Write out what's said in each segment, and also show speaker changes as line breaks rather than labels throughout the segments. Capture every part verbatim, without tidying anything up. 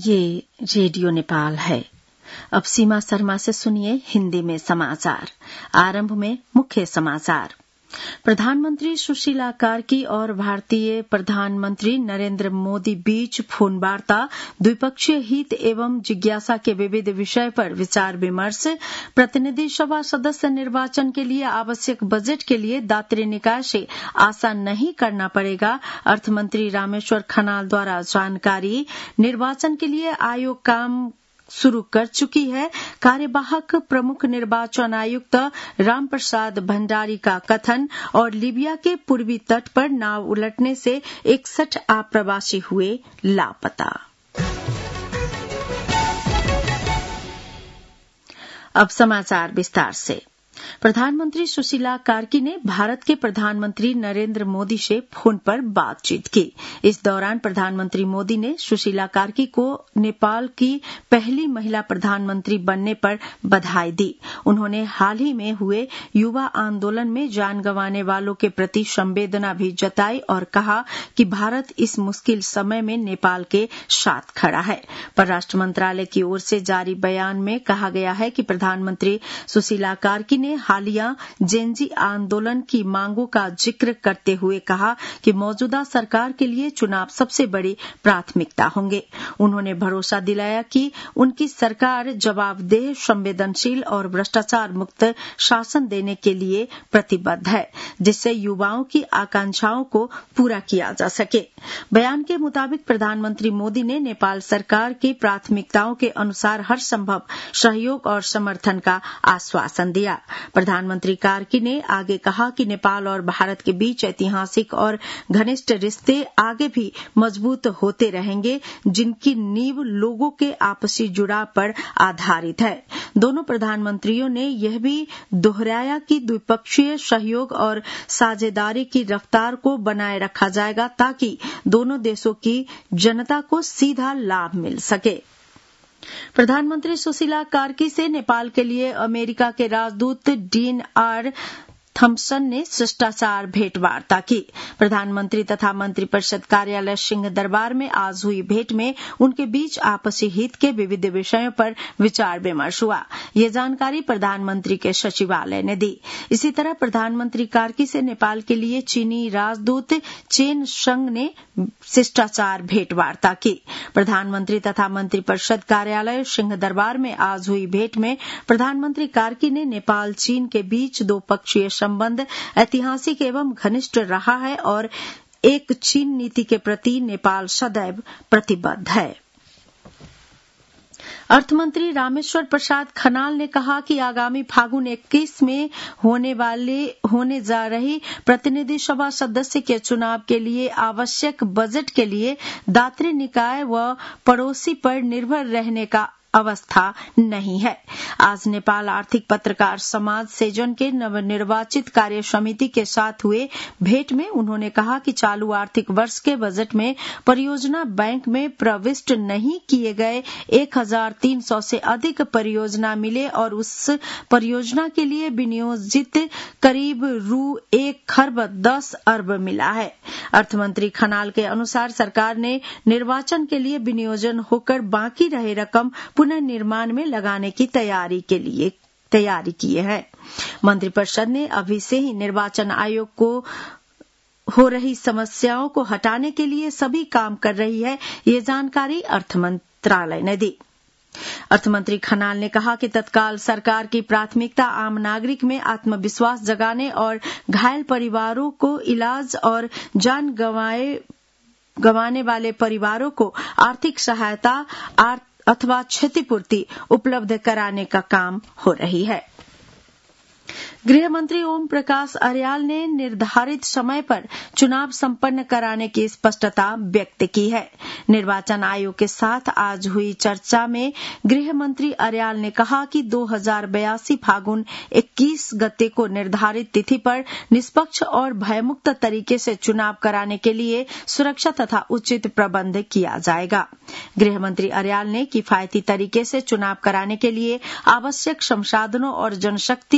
ये रेडियो नेपाल है। अब सीमा शर्मा से सुनिए हिंदी में समाचार। आरंभ में मुख्य समाचार। प्रधानमंत्री सुशीला कार्की और भारतीय प्रधानमंत्री नरेंद्र मोदी बीच फोन वार्ता द्विपक्षीय हित एवं जिज्ञासा के विविध विषय पर विचार विमर्श। प्रतिनिधि सभा सदस्य निर्वाचन के लिए आवश्यक बजट के लिए दात्री निकाय से आशा नहीं करना पड़ेगा, अर्थमंत्री रामेश्वर खनाल द्वारा जानकारी। निर्वाचन के लिए आयोग काम शुरू कर चुकी है। कार्यवाहक प्रमुख निर्वाचन आयुक्त रामप्रसाद भण्डारी का कथन। और लीबिया के पूर्वी तट पर नाव उलटने से इकसठ आप्रवासी हुए लापता। अब समाचार विस्तार से। प्रधानमंत्री सुशीला कार्की ने भारत के प्रधानमंत्री नरेंद्र मोदी से फोन पर बातचीत की। इस दौरान प्रधानमंत्री मोदी ने सुशीला कार्की को नेपाल की पहली महिला प्रधानमंत्री बनने पर बधाई दी। उन्होंने हाल ही में हुए युवा आंदोलन में जान गंवाने वालों के प्रति संवेदना भी जताई और कहा कि भारत इस मुश्किल समय में नेपाल के साथ खड़ा है। परराष्ट्र मंत्रालय की ओर से जारी बयान में कहा गया है कि प्रधानमंत्री सुशीला कार्की ने हालिया जेनजी आंदोलन की मांगों का जिक्र करते हुए कहा कि मौजूदा सरकार के लिए चुनाव सबसे बड़ी प्राथमिकता होंगे। उन्होंने भरोसा दिलाया कि उनकी सरकार जवाबदेह, संवेदनशील और भ्रष्टाचार मुक्त शासन देने के लिए प्रतिबद्ध है, जिससे युवाओं की आकांक्षाओं को पूरा किया जा सके। बयान के मुताबिक प्रधानमंत्री मोदी ने नेपाल सरकार की प्राथमिकताओं के अनुसार हर संभव सहयोग और समर्थन का आश्वासन दिया। प्रधानमंत्री कार्की ने आगे कहा कि नेपाल और भारत के बीच ऐतिहासिक और घनिष्ठ रिश्ते आगे भी मजबूत होते रहेंगे, जिनकी नींव लोगों के आपसी जुड़ाव पर आधारित है। दोनों प्रधानमंत्रियों ने यह भी दोहराया कि द्विपक्षीय सहयोग और साझेदारी की रफ्तार को बनाए रखा जाएगा ताकि दोनों देशों की जनता को सीधा लाभ मिल सके। प्रधानमंत्री सुशीला कार्की से नेपाल के लिए अमेरिका के राजदूत डीन आर थॉम्पसन ने शिष्टाचार भेंट वार्ता की। प्रधानमंत्री तथा मंत्रिपरिषद कार्यालय सिंह दरबार में आज हुई भेंट में उनके बीच आपसी हित के विविध विषयों पर विचार विमर्श हुआ। ये जानकारी प्रधानमंत्री के सचिवालय ने दी। इसी तरह प्रधानमंत्री कार्की से नेपाल के लिए चीनी राजदूत चेन संग ने शिष्टाचार भेंट वार्ता की। प्रधानमंत्री तथा मंत्रिपरिषद कार्यालय सिंह दरबार में आज हुई भेंट में प्रधानमंत्री कार्की ने नेपाल चीन के बीच दो पक्षीय संबंध ऐतिहासिक एवं घनिष्ठ रहा है और एक चीन नीति के प्रति नेपाल सदैव प्रतिबद्ध है। अर्थमंत्री रामेश्वर प्रसाद खनाल ने कहा कि आगामी फागुन इक्कीस में होने वाले होने जा रही प्रतिनिधि सभा सदस्य के चुनाव के लिए आवश्यक बजट के लिए दात्री निकाय व पड़ोसी पर निर्भर रहने का अवस्था नहीं है। आज नेपाल आर्थिक पत्रकार समाज सेजन के नवनिर्वाचित कार्य समिति के साथ हुए भेंट में उन्होंने कहा कि चालू आर्थिक वर्ष के बजट में परियोजना बैंक में प्रविष्ट नहीं किए गए एक हजार तीन सौ से अधिक परियोजना मिले और उस परियोजना के लिए विनियोजित करीब रू एक खरब दस अरब मिला है। अर्थमंत्री खनाल के अनुसार सरकार ने निर्वाचन के लिए विनियोजन होकर बाकी रहे रकम पुनर्निर्माण में लगाने की तैयारी के लिए तैयारी की है। मंत्रिपरिषद ने अभी से ही निर्वाचन आयोग को हो रही समस्याओं को हटाने के लिए सभी काम कर रही है, ये जानकारी अर्थ मंत्रालय ने दी। अर्थमंत्री खनाल ने कहा कि तत्काल सरकार की प्राथमिकता आम नागरिक में आत्मविश्वास जगाने और घायल परिवारों को इलाज और जान गंवाए गंवाने वाले परिवारों को आर्थिक सहायता अथवा क्षतिपूर्ति उपलब्ध कराने का काम हो रही है। गृह मंत्री ओम प्रकाश अर्याल ने निर्धारित समय पर चुनाव संपन्न कराने की स्पष्टता व्यक्त की है। निर्वाचन आयोग के साथ आज हुई चर्चा में गृह मंत्री अर्याल ने कहा कि दो हजार बयासी फागुन इक्कीस गते को निर्धारित तिथि पर निष्पक्ष और भयमुक्त तरीके से चुनाव कराने के लिए सुरक्षा तथा उचित प्रबंध किया जाएगा। गृह मंत्री अर्याल ने किफायती तरीके से चुनाव कराने के लिए आवश्यक संसाधनों और जनशक्ति में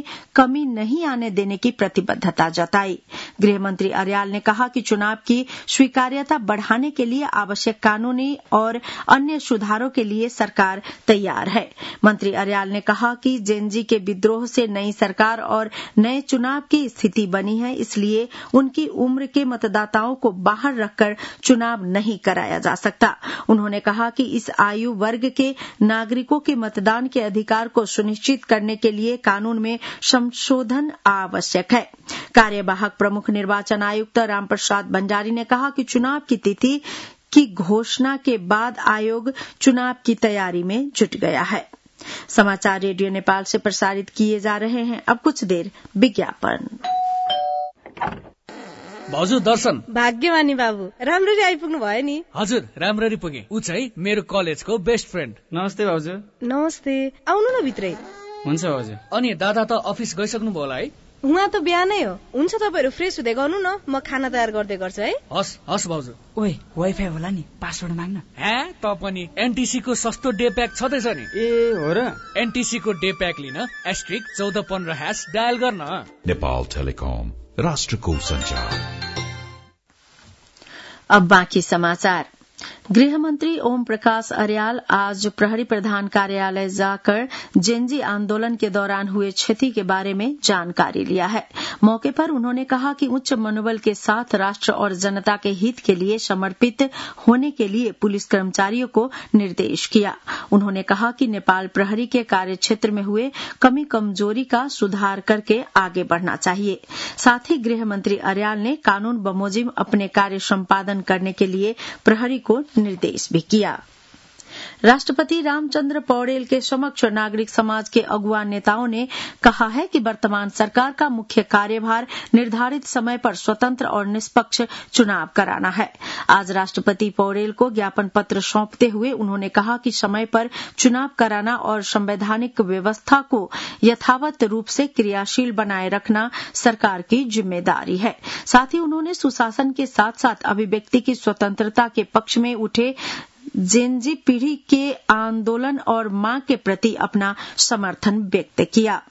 कमी नहीं आने देने की प्रतिबद्धता जताई। गृह मंत्री अर्याल ने कहा कि चुनाव की स्वीकार्यता बढ़ाने के लिए आवश्यक कानूनी और अन्य सुधारों के लिए सरकार तैयार है। मंत्री अर्याल ने कहा कि जेनजी के विद्रोह से नई सरकार और नए चुनाव की स्थिति बनी है, इसलिए उनकी उम्र के मतदाताओं को बाहर रखकर चुनाव नहीं कराया जा सकता। उन्होंने कहा कि इस आयु वर्ग के नागरिकों के मतदान के अधिकार को सुनिश्चित करने के लिए कानून में संशोधन आवश्यक है। कार्यवाहक प्रमुख निर्वाचन आयुक्त रामप्रसाद भंडारी ने कहा कि चुनाव की तिथि की घोषणा के बाद आयोग चुनाव की तैयारी में जुट गया है। समाचार रेडियो नेपाल से प्रसारित किए जा रहे हैं। अब कुछ देर विज्ञापन।
भाउजू दर्शन।
भाग्यमानी बाबु, राम्ररी आइपुग्नु भयो नि।
हजुर, राम्ररी पुगे। ऊ चाहिँ मेरो कलेजको बेस्ट फ्रेन्ड।
नमस्ते भाउजू।
नमस्ते, आउनु न भित्रै।
हुन्छ भाउजू।
अनि दादा त अफिस गइसक्नु भयो होला है?
उहाँ त बिहानै हो। हुन्छ, तपाईहरु फ्रेस हुँदै गर्नु न, म खाना तयार गर्दै गर्छु है।
हस् हस् भाउजू।
ओए, वाइफाई होला नि, पासवर्ड माग्न।
हे, त पनि एनटीसी को सस्तो डे प्याक छदैछ नि।
ए हो र?
एनटीसी को डे प्याक लिन एस्ट्रिक चौध पन्ध्र ह्याश डायल गर्न।
नेपाल टेलिकम, राष्ट्रको संचार।
अब बाँकी समाचार। गृह मंत्री ओम प्रकाश अर्याल आज प्रहरी प्रधान कार्यालय जाकर जेनजी आंदोलन के दौरान हुए क्षति के बारे में जानकारी लिया है। मौके पर उन्होंने कहा कि उच्च मनोबल के साथ राष्ट्र और जनता के हित के लिए समर्पित होने के लिए पुलिस कर्मचारियों को निर्देश किया। उन्होंने कहा कि नेपाल प्रहरी के कार्यक्षेत्र में हुए कमी कमजोरी का सुधार करके आगे बढ़ना चाहिए। साथ ही गृह मंत्री अर्याल ने कानून बमोजिम अपने कार्य संपादन करने के लिए प्रहरी को निर्देश भी किया। राष्ट्रपति रामचंद्र पौडेल के समक्ष नागरिक समाज के अगुवा नेताओं ने कहा है कि वर्तमान सरकार का मुख्य कार्यभार निर्धारित समय पर स्वतंत्र और निष्पक्ष चुनाव कराना है। आज राष्ट्रपति पौडेल को ज्ञापन पत्र सौंपते हुए उन्होंने कहा कि समय पर चुनाव कराना और संवैधानिक व्यवस्था को यथावत रूप से क्रियाशील बनाए रखना सरकार की जिम्मेदारी है। साथ ही उन्होंने सुशासन के साथ साथ अभिव्यक्ति की स्वतंत्रता के पक्ष में उठे जेनजी पीढ़ी के आंदोलन और मांग के प्रति अपना समर्थन व्यक्त किया।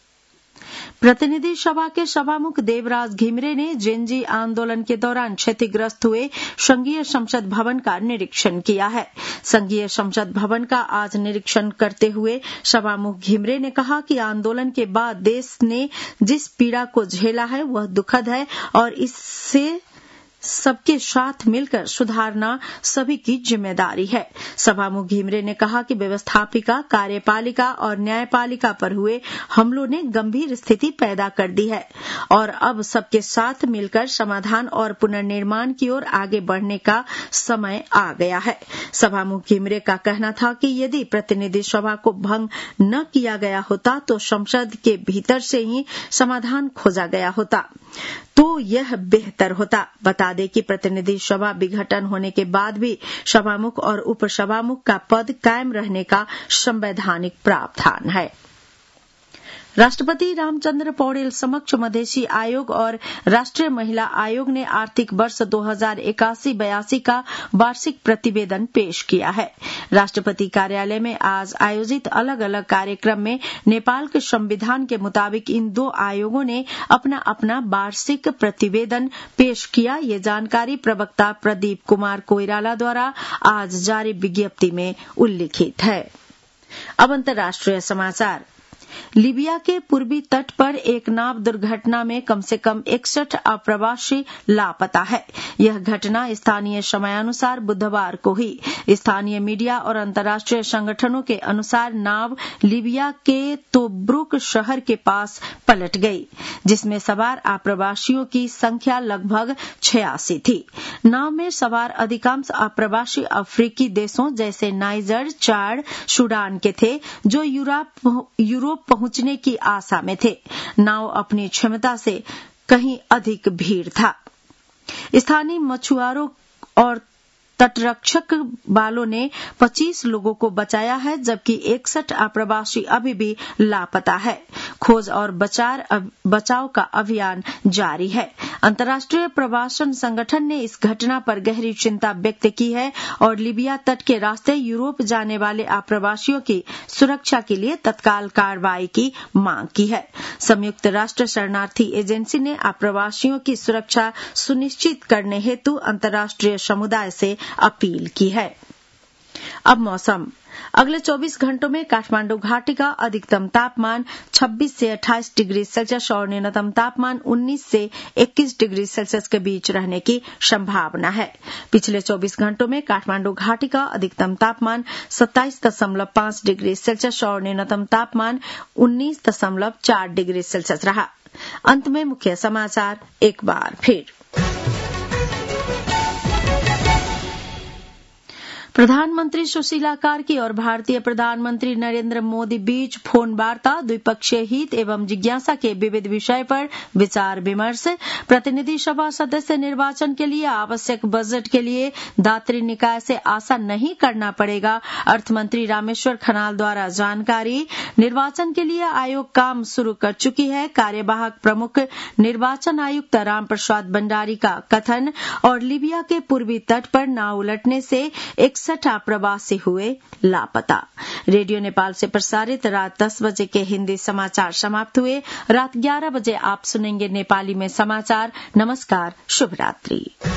प्रतिनिधि सभा के सभामुख देवराज घिमिरे ने जेनजी आंदोलन के दौरान क्षतिग्रस्त हुए संघीय संसद भवन का निरीक्षण किया है। संघीय संसद भवन का आज निरीक्षण करते हुए सभामुख घिमिरे ने कहा कि आंदोलन के बाद देश ने जिस पीड़ा को झेला है वह दुखद है और इससे सबके साथ मिलकर सुधारना सभी की जिम्मेदारी है। सभामुख घिमिरे ने कहा कि व्यवस्थापिका, कार्यपालिका और न्यायपालिका पर हुए हमलों ने गंभीर स्थिति पैदा कर दी है और अब सबके साथ मिलकर समाधान और पुनर्निर्माण की ओर आगे बढ़ने का समय आ गया है। सभामुख घिमिरे का कहना था कि यदि प्रतिनिधि सभा को भंग न किया गया होता तो संसद के भीतर से ही समाधान खोजा गया होता तो यह बेहतर होता। बता दें कि प्रतिनिधि सभा विघटन होने के बाद भी सभामुख और उपसभामुख का पद कायम रहने का संवैधानिक प्रावधान है। राष्ट्रपति रामचंद्र पौडेल समक्ष मधेसी आयोग और राष्ट्रीय महिला आयोग ने आर्थिक वर्ष दो हजार इक्यासी बयासी का वार्षिक प्रतिवेदन पेश किया है। राष्ट्रपति कार्यालय में आज आयोजित अलग अलग कार्यक्रम में नेपाल के संविधान के मुताबिक इन दो आयोगों ने अपना अपना वार्षिक प्रतिवेदन पेश किया। ये जानकारी प्रवक्ता प्रदीप कुमार कोइराला द्वारा आज जारी विज्ञप्ति में उल्लिखित है। अब अंतर्राष्ट्रीय समाचार। लीबिया के पूर्वी तट पर एक नाव दुर्घटना में कम से कम इकसठ अप्रवासी लापता है। यह घटना स्थानीय समयानुसार बुधवार को हुई। स्थानीय मीडिया और अंतर्राष्ट्रीय संगठनों के अनुसार नाव लीबिया के तोब्रुक शहर के पास पलट गई, जिसमें सवार अप्रवासियों की संख्या लगभग छियासी थी। नाव में सवार अधिकांश अप्रवासी अफ्रीकी देशों जैसे नाइजर, चाड, सूडान के थे, जो यूरोप यूरोप पहुंचने की आशा में थे। नाव अपनी क्षमता से कहीं अधिक भीड़ था। स्थानीय मछुआरों और तटरक्षक बालों ने पच्चीस लोगों को बचाया है, जबकि इकसठ अप्रवासी अभी भी लापता है। खोज और बचाव का अभियान जारी है। अंतर्राष्ट्रीय प्रवासन संगठन ने इस घटना पर गहरी चिंता व्यक्त की है और लीबिया तट के रास्ते यूरोप जाने वाले आप्रवासियों की सुरक्षा के लिए तत्काल कार्रवाई की मांग की है। संयुक्त राष्ट्र शरणार्थी एजेंसी ने आप्रवासियों की सुरक्षा सुनिश्चित करने हेतु अंतर्राष्ट्रीय समुदाय से अपील की है। अब मौसम। अगले चौबीस घंटों में काठमांडू घाटी का अधिकतम तापमान छब्बीस से अट्ठाईस डिग्री सेल्सियस और न्यूनतम तापमान उन्नीस से इक्कीस डिग्री सेल्सियस के बीच रहने की संभावना है। पिछले चौबीस घंटों में काठमांडू घाटी का अधिकतम तापमान सत्ताईस दशमलव पांच डिग्री सेल्सियस और न्यूनतम तापमान उन्नीस दशमलव चार डिग्री सेल्सियस रहा। अंत में मुख्य समाचार एक बार फिर। प्रधानमंत्री सुशीला कार्की और भारतीय प्रधानमंत्री नरेंद्र मोदी बीच फोन वार्ता, द्विपक्षीय हित एवं जिज्ञासा के विविध विषय पर विचार विमर्श। प्रतिनिधि सभा सदस्य निर्वाचन के लिए आवश्यक बजट के लिए दात्री निकाय से आशा नहीं करना पड़ेगा, अर्थमंत्री रामेश्वर खनाल द्वारा जानकारी। निर्वाचन के लिए आयोग काम शुरू कर चुकी है, कार्यवाहक प्रमुख निर्वाचन आयुक्त राम प्रसाद भंडारी का कथन। और लीबिया के पूर्वी तट पर नाव उलटने से एक छठा प्रवासी हुए लापता। रेडियो नेपाल से प्रसारित रात दस बजे के हिंदी समाचार समाप्त हुए। रात ग्यारह बजे आप सुनेंगे नेपाली में समाचार। नमस्कार, शुभ रात्रि।